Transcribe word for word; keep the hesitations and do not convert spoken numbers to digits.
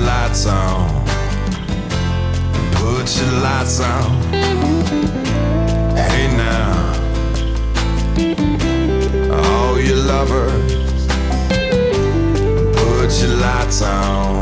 lights on. Put your lights on. Hey now, all you lovers, put your lights on.